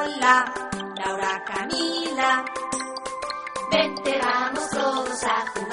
Lola, Laura, Camila. Vente, vamos todos a jugar.